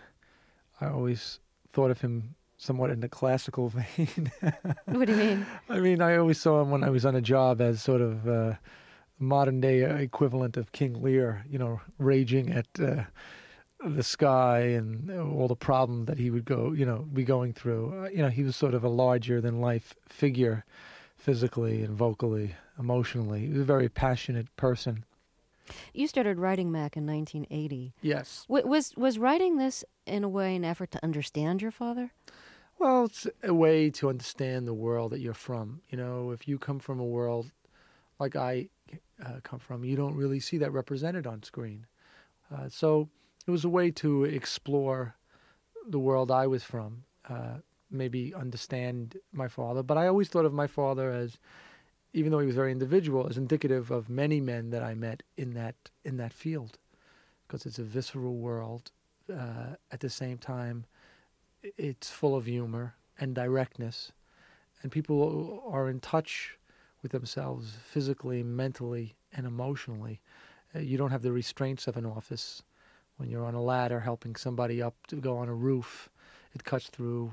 I always thought of him somewhat in the classical vein. What do you mean? I mean, I always saw him when I was on a job as sort of uh, modern-day equivalent of King Lear, you know, raging at uh, the sky and all the problems that he would go, you know, be going through. Uh, you know, he was sort of a larger-than-life figure, physically and vocally, emotionally. He was a very passionate person. You started writing Mac in nineteen eighty. Yes. W- was was writing this, in a way, an effort to understand your father? Well, it's a way to understand the world that you're from. You know, if you come from a world like I uh, come from, you don't really see that represented on screen. Uh, so it was a way to explore the world I was from, uh, maybe understand my father. But I always thought of my father as, even though he was very individual, as indicative of many men that I met in that in that field, because it's a visceral world. Uh, at the same time, it's full of humor and directness, and people are in touch with themselves physically, mentally, and emotionally. Uh, you don't have the restraints of an office. When you're on a ladder helping somebody up to go on a roof, it cuts through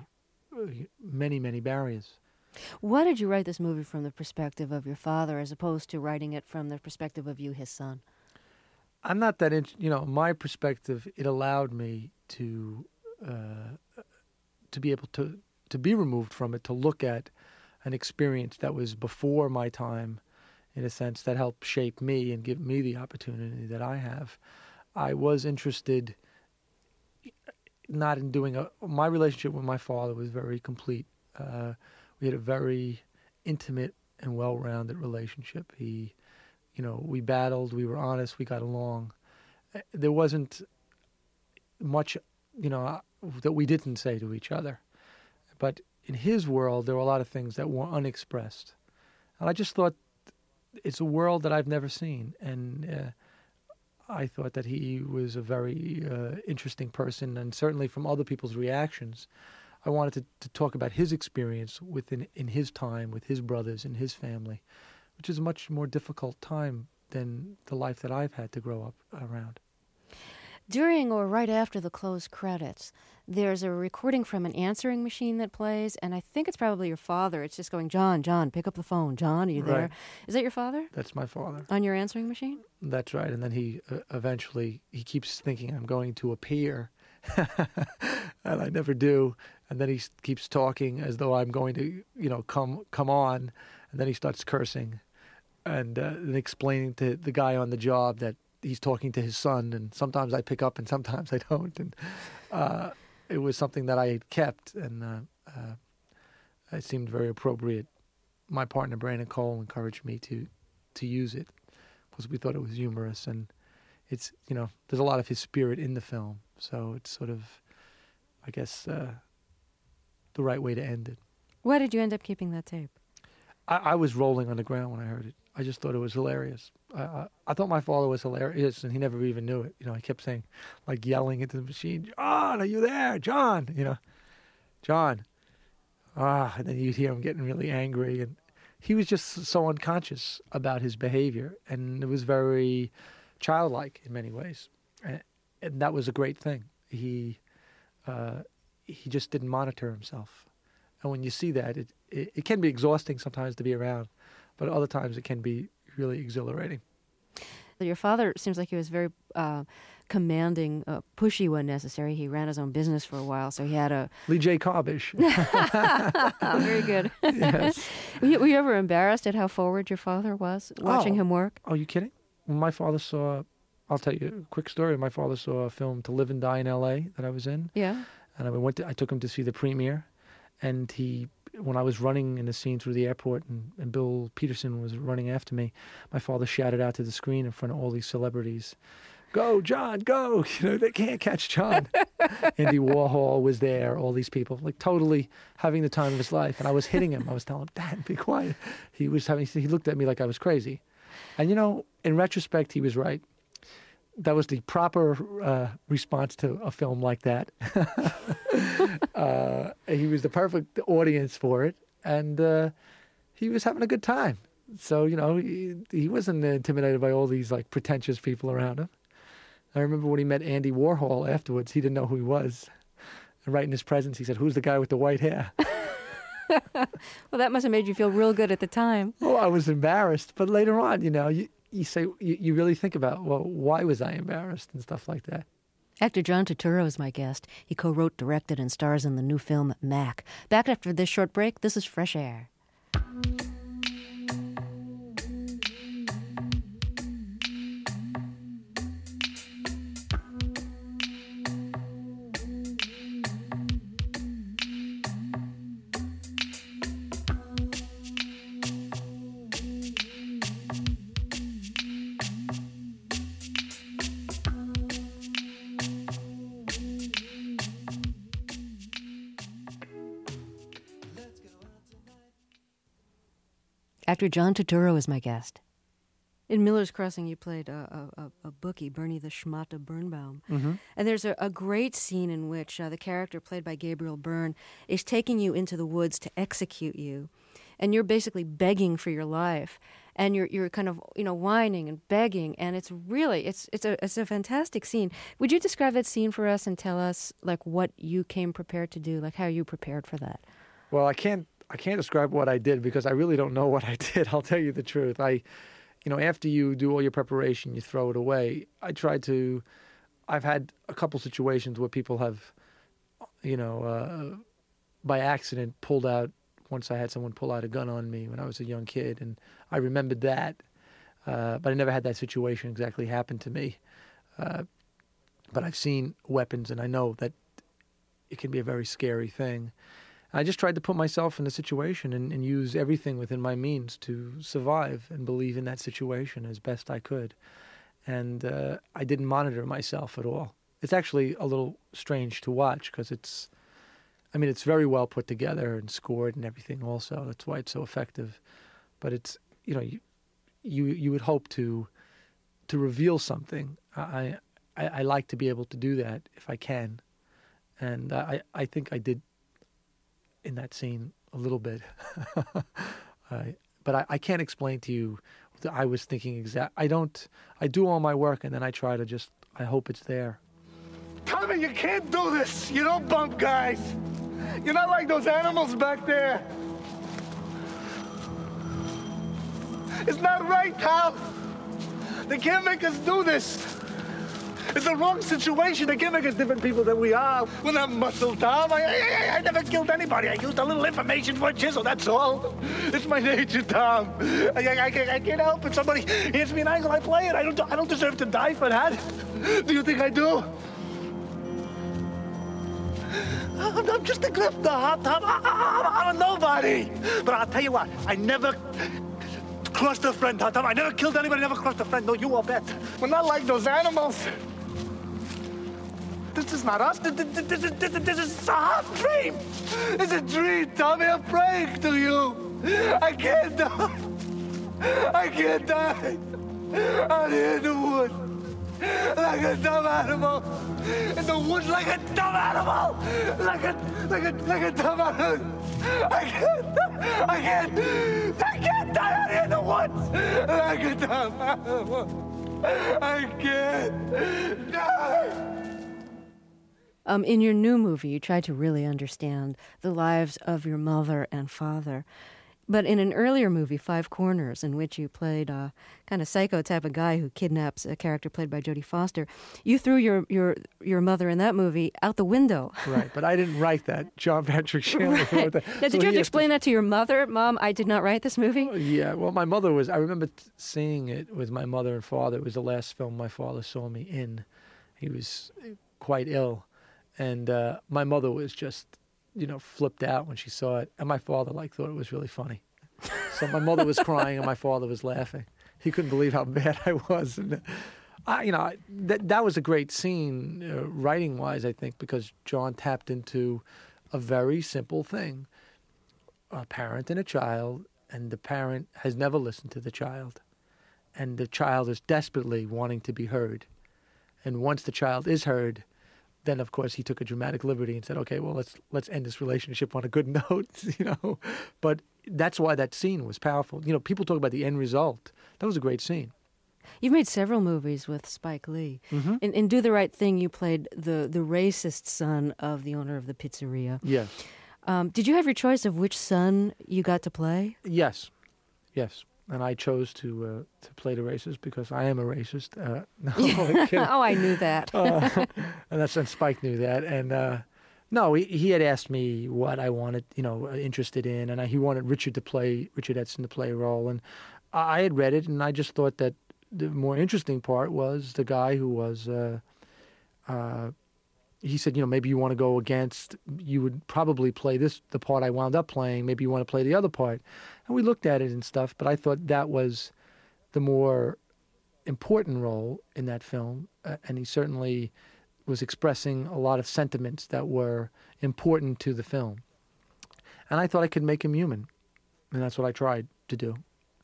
many, many barriers. Why did you write this movie from the perspective of your father as opposed to writing it from the perspective of you, his son? I'm not that, in, you know, my perspective, it allowed me to uh, to be able to, to be removed from it, to look at an experience that was before my time, in a sense, that helped shape me and give me the opportunity that I have. I was interested not in doing a, my relationship with my father was very complete. Uh, we had a very intimate and well-rounded relationship. He, you know, we battled, we were honest, we got along. There wasn't much, you know, that we didn't say to each other. But in his world, there were a lot of things that were unexpressed. And I just thought, it's a world that I've never seen. And uh, I thought that he was a very uh, interesting person. And certainly from other people's reactions, I wanted to, to talk about his experience within in his time with his brothers and his family, which is a much more difficult time than the life that I've had to grow up around. During or right after the closed credits, there's a recording from an answering machine that plays, and I think it's probably your father. It's just going, John, John, pick up the phone. John, are you there? Right. Is that your father? That's my father. On your answering machine? That's right. And then he uh, eventually, he keeps thinking I'm going to appear, and I never do. And then he keeps talking as though I'm going to, you know, come come on. And then he starts cursing and, uh, and explaining to the guy on the job that he's talking to his son. And sometimes I pick up and sometimes I don't. And uh, it was something that I had kept, and uh, uh, it seemed very appropriate. My partner, Brandon Cole, encouraged me to, to use it because we thought it was humorous. And it's, you know, there's a lot of his spirit in the film. So it's sort of, I guess, uh, the right way to end it. Why did you end up keeping that tape? I, I was rolling on the ground when I heard it. I just thought it was hilarious. I, I, I thought my father was hilarious, and he never even knew it. You know, he kept saying, like yelling into the machine, "John, are you there? John," you know, "John." Ah, and then you'd hear him getting really angry. And he was just so unconscious about his behavior, and it was very childlike in many ways. And, and that was a great thing. He uh, he just didn't monitor himself. And when you see that, it, it, it can be exhausting sometimes to be around, but other times it can be really exhilarating. Your father seems like he was very uh, commanding, uh, pushy when necessary. He ran his own business for a while, so he had a... Lee J. Cobb-ish. Very good. Yes. were, you, were you ever embarrassed at how forward your father was, watching oh. him work? Oh, you kidding? When my father saw... I'll tell you a quick story. My father saw a film, To Live and Die in L A, that I was in. Yeah. And I went to, I took him to see the premiere. And he, when I was running in the scene through the airport and, and Bill Peterson was running after me, my father shouted out to the screen in front of all these celebrities, "Go, John, go!" You know, they can't catch John. Andy Warhol was there, all these people, like totally having the time of his life. And I was hitting him. I was telling him, "Dad, be quiet." He was having, he looked at me like I was crazy. And, you know, in retrospect, he was right. That was the proper uh, response to a film like that. uh, he was the perfect audience for it, and uh, he was having a good time. So, you know, he, he wasn't intimidated by all these, like, pretentious people around him. I remember when he met Andy Warhol afterwards, he didn't know who he was. And right in his presence, he said, "Who's the guy with the white hair?" Well, that must have made you feel real good at the time. Oh, I was embarrassed. But later on, you know, you... You say you, you really think about, well, why was I embarrassed and stuff like that. Actor John Turturro is my guest. He co-wrote, directed, and stars in the new film Mac. Back after this short break, this is Fresh Air. Actor John Turturro is my guest. In Miller's Crossing, you played a, a, a bookie, Bernie the Schmatte Birnbaum. Mm-hmm. And there's a, a great scene in which uh, the character played by Gabriel Byrne is taking you into the woods to execute you. And you're basically begging for your life. And you're you're kind of, you know, whining and begging. And it's really, it's it's a it's a fantastic scene. Would you describe that scene for us and tell us, like, what you came prepared to do? Like, how you prepared for that? Well, I can't I can't describe what I did because I really don't know what I did. I'll tell you the truth. I, you know, after you do all your preparation, you throw it away. I tried to, I've had a couple situations where people have, you know, uh, by accident pulled out, once I had someone pull out a gun on me when I was a young kid, and I remembered that. Uh, but I never had that situation exactly happen to me. Uh, but I've seen weapons, and I know that it can be a very scary thing. I just tried to put myself in the situation and, and use everything within my means to survive and believe in that situation as best I could. And uh, I didn't monitor myself at all. It's actually a little strange to watch because it's, I mean, it's very well put together and scored and everything also. That's why it's so effective. But it's, you know, you you, you would hope to to reveal something. I, I I like to be able to do that if I can. And I, I think I did in that scene a little bit. I, but I, I can't explain to you that I was thinking exact. I don't, I do all my work and then I try to just, I hope it's there. Tommy, you can't do this. You don't bump guys. You're not like those animals back there. It's not right, Tom. They can't make us do this. It's the wrong situation. They can't make us different people than we are. We're not muscle, Tom. I, I, I never killed anybody. I used a little information for a chisel, that's all. It's my nature, Tom. I, I, I, I can't help it. Somebody hands me an angle, I play it. I don't, I don't deserve to die for that. Do you think I do? I'm, I'm just a grifter, huh, Tom? I, I, I'm a nobody. But I'll tell you what, I never crossed a friend, huh, Tom? I never killed anybody, never crossed a friend. No, you will bet. We're not like those animals. This is not us. This, this, this, is, this, this is a half dream. It's a dream, Tommy. I'm praying to you. I can't die. I can't die. Out here in the woods, like a dumb animal. In the woods, like a dumb animal. Like a, like a, like a dumb animal. I can't. I can't. I can't die out here in the woods, like a dumb animal. I can't die. Um, in your new movie, you try to really understand the lives of your mother and father. But in an earlier movie, Five Corners, in which you played a kind of psycho type of guy who kidnaps a character played by Jodie Foster, you threw your, your, your mother in that movie out the window. Right, but I didn't write that. John Patrick Shanley Right. wrote that. Now, did So you have he to has explain that to your mother? Mom, I did not write this movie? Yeah, well, my mother was, I remember t- seeing it with my mother and father. It was the last film my father saw me in. He was quite ill. And uh, my mother was just, you know, flipped out when she saw it. And my father, like, thought it was really funny. So my mother was crying and my father was laughing. He couldn't believe how bad I was. And, I, you know, I, that that was a great scene, uh, writing-wise, I think, because John tapped into a very simple thing. A parent and a child, and the parent has never listened to the child. And the child is desperately wanting to be heard. And once the child is heard, then, of course, he took a dramatic liberty and said, okay, well, let's let's end this relationship on a good note, you know. But that's why that scene was powerful. You know, people talk about the end result. That was a great scene. You've made several movies with Spike Lee. Mm-hmm. In, in Do the Right Thing, you played the, the racist son of the owner of the pizzeria. Yes. Um, did you have your choice of which son you got to play? Yes. Yes. And I chose to uh, to play the racist because I am a racist. Uh, no, I'm kidding. Oh, I knew that. uh, and that's and Spike knew that. And uh, no, he, he had asked me what I wanted, you know, interested in, and I, he wanted Richard to play Richard Edson to play a role. And I had read it, and I just thought that the more interesting part was the guy who was. Uh, uh, he said, you know, maybe you want to go against. You would probably play this the part I wound up playing. Maybe you want to play the other part. And we looked at it and stuff, but I thought that was the more important role in that film. Uh, and he certainly was expressing a lot of sentiments that were important to the film. And I thought I could make him human. And that's what I tried to do.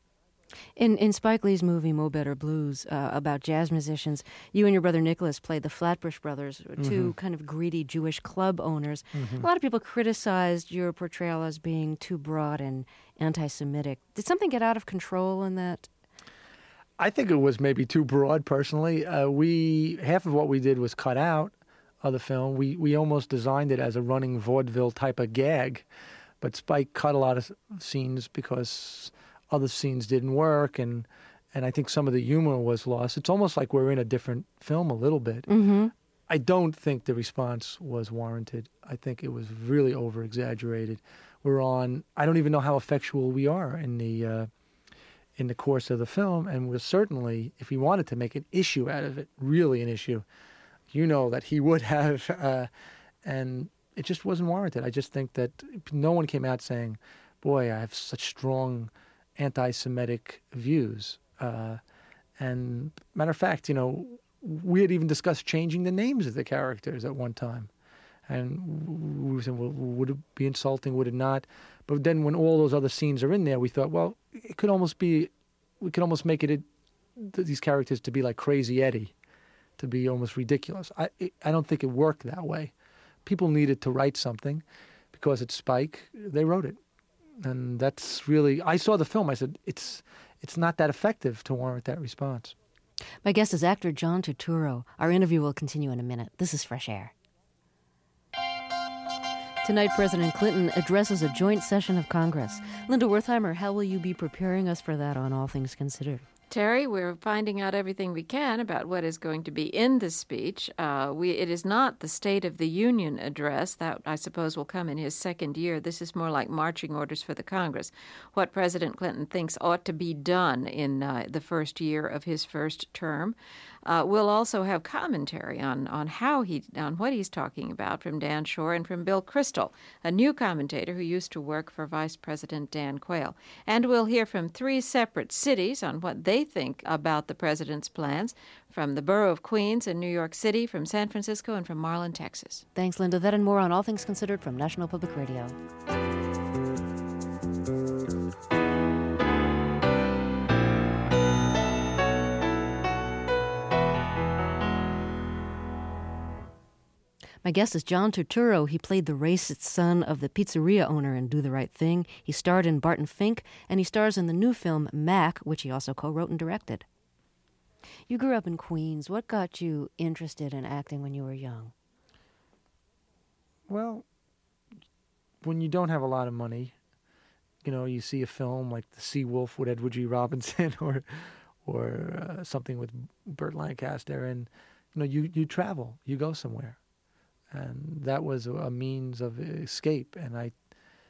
In in Spike Lee's movie Mo Better Blues, uh, about jazz musicians, you and your brother Nicholas played the Flatbush Brothers, two Mm-hmm. kind of greedy Jewish club owners. Mhm. A lot of people criticized your portrayal as being too broad and anti-Semitic. Did something get out of control in that? I think it was maybe too broad, personally. Uh, we half of what we did was cut out of the film. We we almost designed it as a running vaudeville type of gag, but Spike cut a lot of scenes because other scenes didn't work, and and I think some of the humor was lost. It's almost like we're in a different film a little bit. Mm-hmm. I don't think the response was warranted. I think it was really over-exaggerated. We're on, I don't even know how effectual we are in the uh, in the course of the film, and we're certainly, if he wanted to make an issue out of it, really an issue, you know that he would have, uh, and it just wasn't warranted. I just think that no one came out saying, boy, I have such strong anti-Semitic views. Uh, and matter of fact, you know, we had even discussed changing the names of the characters at one time. And we were saying, well, would it be insulting? Would it not? But then when all those other scenes are in there, we thought, well, it could almost be, we could almost make it, a, these characters to be like Crazy Eddie, to be almost ridiculous. I, it, I don't think it worked that way. People needed to write something because it's Spike. They wrote it. And that's really, I saw the film, I said, it's it's not that effective to warrant that response. My guest is actor John Turturro. Our interview will continue in a minute. This is Fresh Air. Tonight, President Clinton addresses a joint session of Congress. Linda Wertheimer, how will you be preparing us for that on All Things Considered? Terry, we're finding out everything we can about what is going to be in the speech. Uh, we, it is not the State of the Union address. That, I suppose, will come in his second year. This is more like marching orders for the Congress. What President Clinton thinks ought to be done in uh, the first year of his first term. Uh, we'll also have commentary on, on how he on what he's talking about from Dan Shore and from Bill Kristol, a new commentator who used to work for Vice President Dan Quayle. And we'll hear from three separate cities on what they think about the president's plans, from the borough of Queens in New York City, from San Francisco, and from Marlin, Texas. Thanks, Linda. That and more on All Things Considered from National Public Radio. My guest is John Turturro. He played the racist son of the pizzeria owner in Do the Right Thing. He starred in Barton Fink, and he stars in the new film Mac, which he also co-wrote and directed. You grew up in Queens. What got you interested in acting when you were young? Well, when you don't have a lot of money, you know, you see a film like The Sea Wolf with Edward G. Robinson or or uh, something with Burt Lancaster, and, you know, you, you travel, you go somewhere. And that was a means of escape. And I,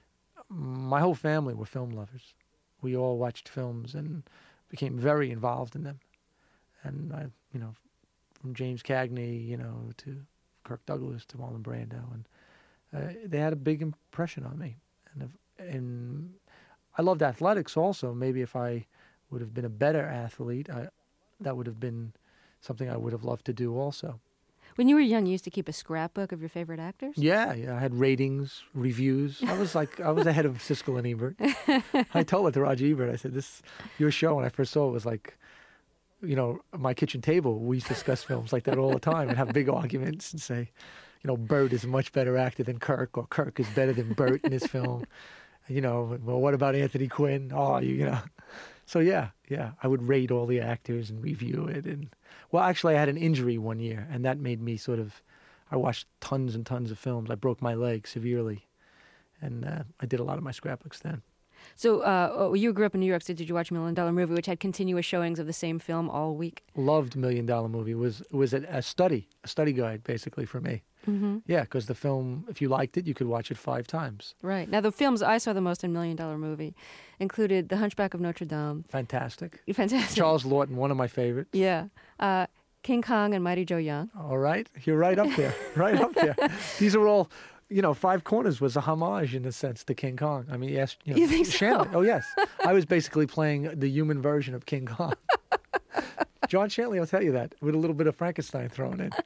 my whole family were film lovers. We all watched films and became very involved in them. And I, you know, from James Cagney, you know, to Kirk Douglas to Marlon Brando, and uh, they had a big impression on me. And if, and I loved athletics also. Maybe if I would have been a better athlete, I, that would have been something I would have loved to do also. When you were young, you used to keep a scrapbook of your favorite actors? Yeah, yeah. I had ratings, reviews. I was like, I was ahead of Siskel and Ebert. I told it to Roger Ebert. I said, "This, your show." When I first saw it, was like, you know, my kitchen table. We used to discuss films like that all the time and have big arguments and say, you know, Burt is a much better actor than Kirk, or Kirk is better than Burt in this film. You know, well, what about Anthony Quinn? Oh, you, you know. So yeah, yeah. I would rate all the actors and review it. And well, actually, I had an injury one year, and that made me sort of. I watched tons and tons of films. I broke my leg severely, and uh, I did a lot of my scrapbooks then. So uh, you grew up in New York City. Did you watch Million Dollar Movie, which had continuous showings of the same film all week? Loved Million Dollar Movie. It was it was a, a study, a study guide basically for me. Mm-hmm. Yeah, because the film, if you liked it, you could watch it five times. Right. Now, the films I saw the most in Million Dollar Movie included The Hunchback of Notre Dame. Fantastic. Fantastic. Charles Lawton, one of my favorites. Yeah. Uh, King Kong and Mighty Joe Young. All right. You're right up there. Right up there. These are all, you know, Five Corners was a homage in a sense to King Kong. I mean, yes. You, know, you think so? Shanley. Oh, yes. I was basically playing the human version of King Kong. John Shanley will tell you that, with a little bit of Frankenstein thrown in.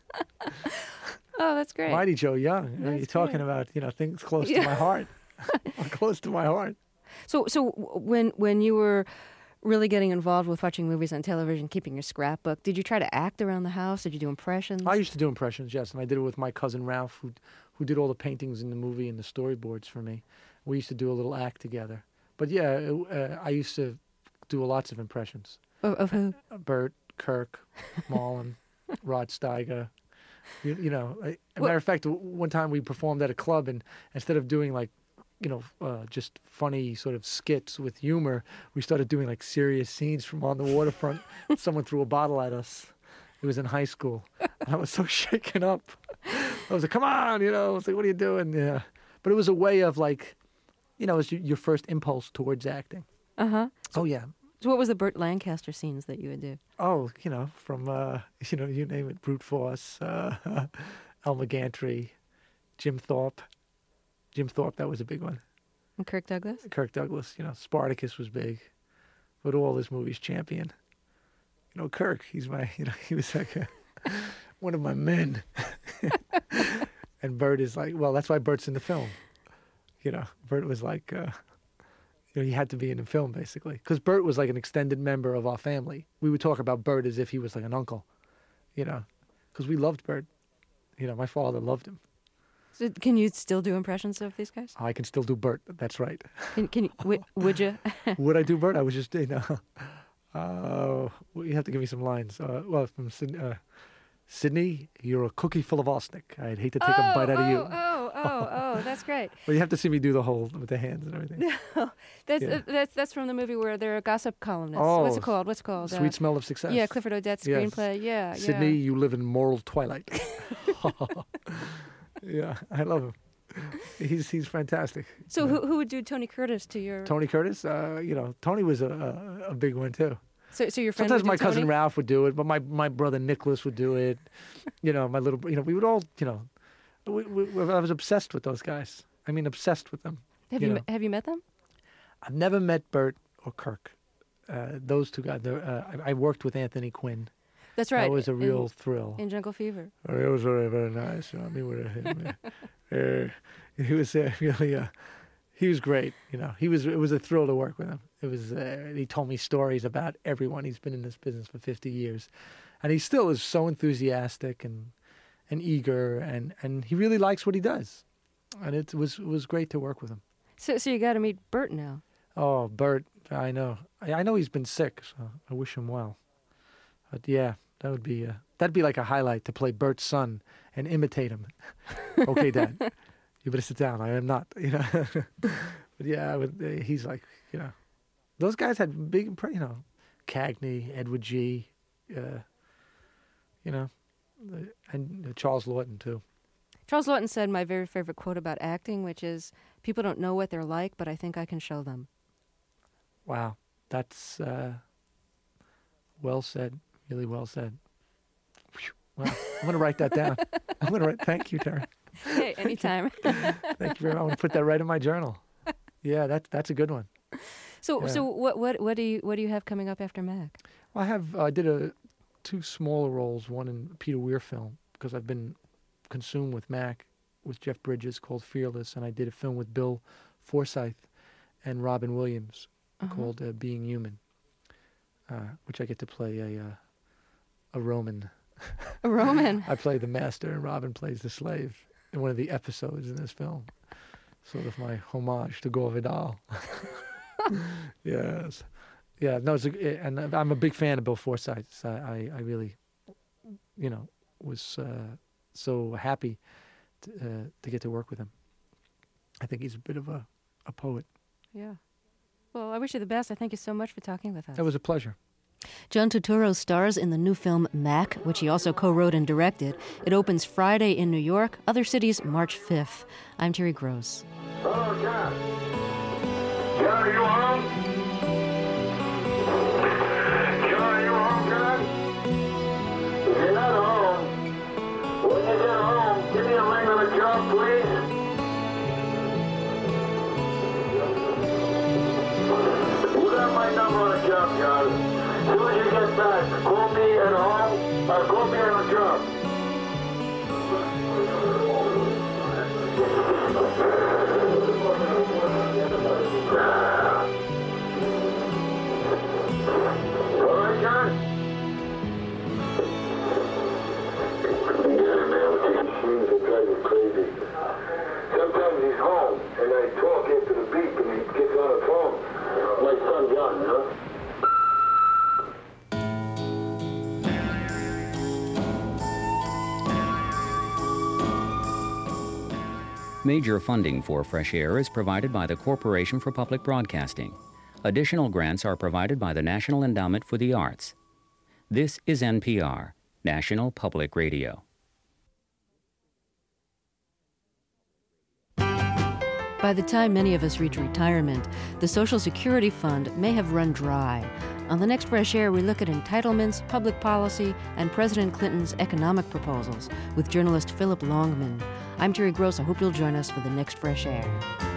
Oh, that's great. Mighty Joe Young. That's You're talking great. about, you know, things close yeah. to my heart. Close to my heart. So, so when when you were really getting involved with watching movies on television, keeping your scrapbook, did you try to act around the house? Did you do impressions? I used to do impressions, yes, and I did it with my cousin Ralph, who who did all the paintings in the movie and the storyboards for me. We used to do a little act together. But yeah, uh, I used to do lots of impressions. Of, of who? Burt, Kirk, Marlon, Rod Steiger. You, you know, as a matter of fact, one time we performed at a club, and instead of doing like, you know, uh, just funny sort of skits with humor, we started doing like serious scenes from On the Waterfront. Someone threw a bottle at us. It was in high school. And I was so shaken up. I was like, come on, you know. I was like, what are you doing? Yeah. But it was a way of like, you know, it was your first impulse towards acting. Uh-huh. Oh, yeah. So what was the Burt Lancaster scenes that you would do? Oh, you know, from, uh, you know, you name it, Brute Force, uh, Elmer Gantry, Jim Thorpe. Jim Thorpe, that was a big one. And Kirk Douglas? Kirk Douglas, you know, Spartacus was big. But all this movie's champion. You know, Kirk, he's my, you know, he was like a, one of my men. And Burt is like, well, that's why Burt's in the film. You know, Burt was like, uh, you know, he had to be in the film, basically. Because Burt was like an extended member of our family. We would talk about Burt as if he was like an uncle, you know, because we loved Burt. You know, my father loved him. So can you still do impressions of these guys? I can still do Burt. That's right. Can, can you, w- would you? Would I do Burt? I was just, you know, uh, you have to give me some lines. Uh, well, from Sydney, uh, Sydney, you're a cookie full of arsenic. I'd hate to take oh, a bite out oh, of you. Oh, oh, oh, oh, that's great. Well, you have to see me do the whole with the hands and everything. that's Yeah. uh, that's that's from the movie where they're a gossip columnist. Oh, What's it called? What's it called? Sweet Uh, Smell of Success. Yeah, Clifford Odets Yes. screenplay. Yeah, Sydney, yeah. you live in moral twilight. Yeah, I love him. He's he's fantastic. So who who would do Tony Curtis to your? Tony Curtis, uh, you know, Tony was a, a, a big one too. So, so your friend Sometimes would my do cousin Tony? Ralph would do it, but my, my brother Nicholas would do it. You know, my little, you know, we would all, you know, we, we, I was obsessed with those guys. I mean, obsessed with them. Have you you know. me- have you met them? I've never met Bert or Kirk. Uh, those two guys. they're, Uh, I, I worked with Anthony Quinn. That's right. That was a in- real thrill. in Jungle Fever. Oh, it was very, very nice. I mean, with him, uh, he was uh, really, uh, he was great. You know, he was. It was a thrill to work with him. It was. Uh, he told me stories about everyone. He's been in this business for fifty years, and he still is so enthusiastic and and eager, and, and he really likes what he does, and it was it was great to work with him. So so you got to meet Bert now. Oh, Bert, I know. I, I know he's been sick, so I wish him well. But yeah, that would be uh, that'd be like a highlight to play Bert's son and imitate him. Okay, Dad, you better sit down. I am not, you know. But yeah, I would, uh, he's like, you know, those guys had big, impre- you know, Cagney, Edward G, uh, you know, uh, and uh, Charles Lawton too. Charles Lawton said my very favorite quote about acting, which is, "People don't know what they're like, but I think I can show them." Wow, that's uh, well said. Really well said. Whew. Well, I'm going to write that down. I'm going to write. Thank you, Tara. Hey, anytime. Thank you very much. I'm going to put that right in my journal. Yeah, that's that's a good one. So Yeah. so what what what do you what do you have coming up after Mac? Well, I have. I did a two smaller roles. One in a Peter Weir film because I've been consumed with Mac with Jeff Bridges called Fearless, and I did a film with Bill Forsyth and Robin Williams Uh-huh. called uh, Being Human, uh, which I get to play a uh, a Roman. A Roman. I play the master, and Robin plays the slave in one of the episodes in this film. Sort of my homage to Gore Vidal. Yes, yeah. No, it's a, and I'm a big fan of Bill Forsyth. So I, I really, you know, was uh, so happy to, uh, to get to work with him. I think he's a bit of a, a poet. Yeah. Well, I wish you the best. I thank you so much for talking with us. It was a pleasure. John Turturro stars in the new film Mac, which he also co-wrote and directed. It opens Friday in New York, other cities March fifth. I'm Terry Gross. Oh, John. John, are you home? John, are you home, John? If you're not home, when you get home, give me a ring on the job, please. You got my number on the job, John. As soon as you get back, call me at home or call me on the job. All right, John? Yeah, man, with these machines, they drive me crazy. Sometimes he's home, and I talk after the beep, and he gets on the phone. My son, John, you know? Major funding for Fresh Air is provided by the Corporation for Public Broadcasting. Additional grants are provided by the National Endowment for the Arts. This is N P R, National Public Radio. By the time many of us reach retirement, the Social Security Fund may have run dry. On the next Fresh Air, we look at entitlements, public policy, and President Clinton's economic proposals with journalist Philip Longman. I'm Terry Gross. I hope you'll join us for the next Fresh Air.